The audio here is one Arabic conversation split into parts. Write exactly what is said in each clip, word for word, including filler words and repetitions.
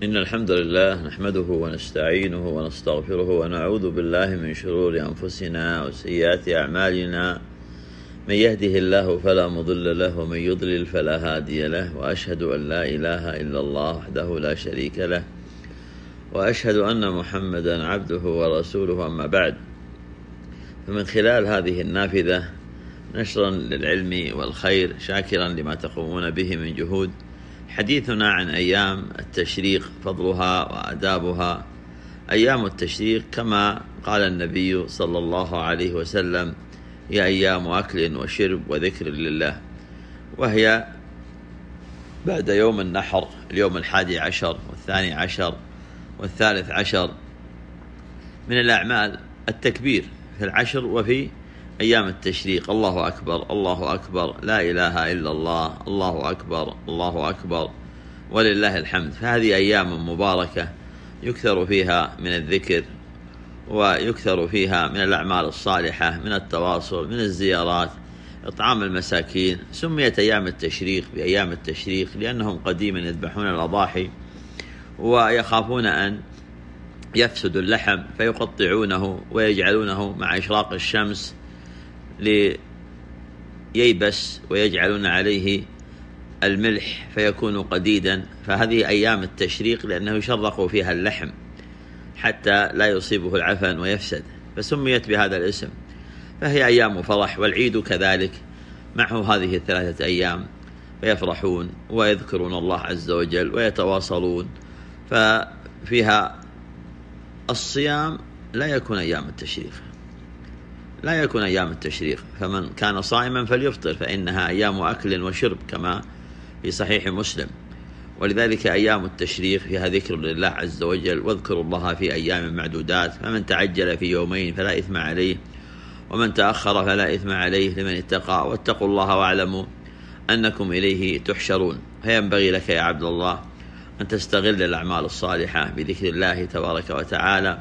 إن الحمد لله نحمده ونستعينه ونستغفره ونعوذ بالله من شرور أنفسنا وسيئات أعمالنا. من يهده الله فلا مضل له ومن يضلل فلا هادي له، وأشهد أن لا إله إلا الله وحده لا شريك له، وأشهد أن محمدا عبده ورسوله. أما بعد، فمن خلال هذه النافذة نشرا للعلم والخير شاكرا لما تقومون به من جهود، حديثنا عن أيام التشريق، فضلها وآدابها. أيام التشريق كما قال النبي صلى الله عليه وسلم هي أيام أكل وشرب وذكر لله، وهي بعد يوم النحر، اليوم الحادي عشر والثاني عشر والثالث عشر. من الأعمال التكبير في العشر وفي أيام التشريق: الله أكبر الله أكبر، لا إله إلا الله، الله أكبر الله أكبر، ولله الحمد. فهذه أيام مباركة يكثر فيها من الذكر، ويكثر فيها من الأعمال الصالحة، من التواصل، من الزيارات، إطعام المساكين. سميت أيام التشريق بأيام التشريق لأنهم قديما يذبحون الأضاحي ويخافون أن يفسد اللحم، فيقطعونه ويجعلونه مع إشراق الشمس لييبس، ويجعلون عليه الملح فيكون قديدا. فهذه أيام التشريق لأنه يشرق فيها اللحم حتى لا يصيبه العفن ويفسد، فسميت بهذا الاسم. فهي أيام فرح، والعيد كذلك معه هذه الثلاثة أيام، فيفرحون ويذكرون الله عز وجل ويتواصلون. ففيها الصيام لا يكون أيام التشريق، لا يكون أيام التشريق، فمن كان صائما فليفطر، فإنها أيام أكل وشرب كما في صحيح مسلم. ولذلك أيام التشريق فيها ذكر لله عز وجل: واذكروا الله في أيام معدودات، فمن تعجل في يومين فلا إثم عليه، ومن تأخر فلا إثم عليه، لمن اتقى. واتقوا الله واعلموا أنكم إليه تحشرون. فينبغي لك يا عبد الله أن تستغل الأعمال الصالحة بذكر الله تبارك وتعالى،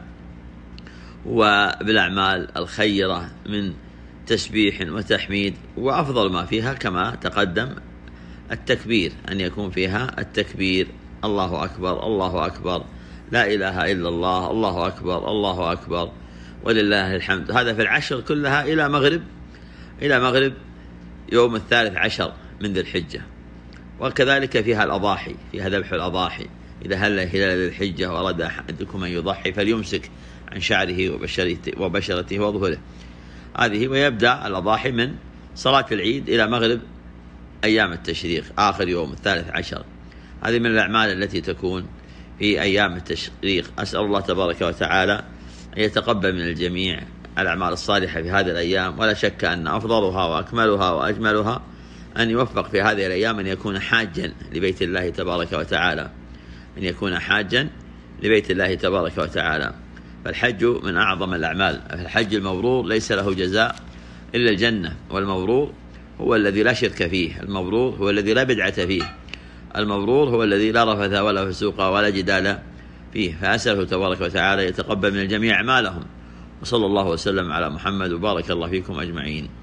وبالأعمال الخيرة من تسبيح وتحميد. وأفضل ما فيها كما تقدم التكبير، أن يكون فيها التكبير: الله أكبر الله أكبر، لا إله إلا الله، الله أكبر الله أكبر، ولله الحمد. هذا في العشر كلها إلى مغرب إلى مغرب يوم الثالث عشر من ذي الحجة. وكذلك فيها الأضاحي، فيها ذبح الأضاحي. إذا هل هلال ذي الحجة وأراد أحدكم أن يضحي فليمسك عن شعره وبشرته, وبشرته وظهره. هذه. ويبدأ الأضاحي من صلاة العيد إلى مغرب أيام التشريق، آخر يوم الثالث عشر. هذه من الأعمال التي تكون في أيام التشريق. أسأل الله تبارك وتعالى أن يتقبل من الجميع الأعمال الصالحة في هذه الأيام. ولا شك أن أفضلها وأكملها وأجملها أن يوفق في هذه الأيام أن يكون حاجا لبيت الله تبارك وتعالى، أن يكون حاجا لبيت الله تبارك وتعالى. فالحج من أعظم الأعمال. الحج المبرور ليس له جزاء إلا الجنة، والمبرور هو الذي لا شرك فيه، المبرور هو الذي لا بدعة فيه، المبرور هو الذي لا رفث ولا فسوق ولا جدال فيه. فأسأله تبارك وتعالى يتقبل من الجميع أعمالهم. وصلى الله وسلم على محمد، وبارك الله فيكم أجمعين.